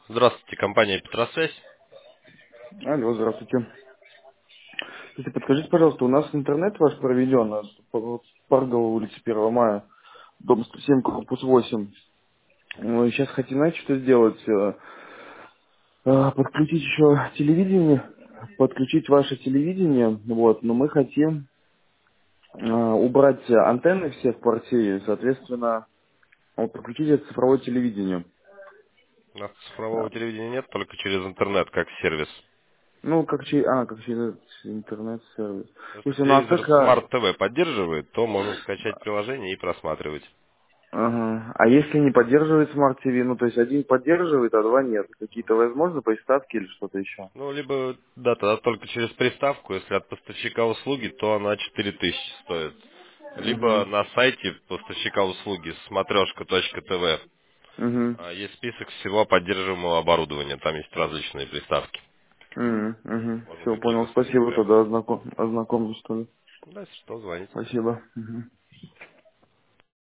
Здравствуйте, компания Петросвязь. Алло, здравствуйте. Слушайте, подскажите, пожалуйста, у нас интернет ваш проведен по Паргова, улица 1 мая, дом 107, корпус 8. Мы сейчас хотим, знаете, что сделать? Подключить еще телевидение, подключить ваше телевидение, вот, но мы хотим убрать антенны все в квартире, соответственно, вот, подключить это цифровое телевидение. У нас А, цифрового телевидения нет, только через интернет, как сервис. Ну, как через интернет-сервис. Если Слушайте, ну а телевизор как, Smart TV поддерживает, то можно скачать приложение и просматривать. ага. А если не поддерживает Smart TV, ну то есть один поддерживает, а два нет, какие-то возможно приставки или что-то еще? Ну, либо, да, тогда только через приставку, если от поставщика услуги, то она 4000 стоит. Либо Угу. на сайте поставщика услуги смотрешка.тв Угу. есть список всего поддерживаемого оборудования, там есть различные приставки. Угу. Можно Все, любые понял. посмотреть Спасибо, прямо. тогда ознакомлюсь, что ли. Да, если что, звоните. Спасибо. Мгм.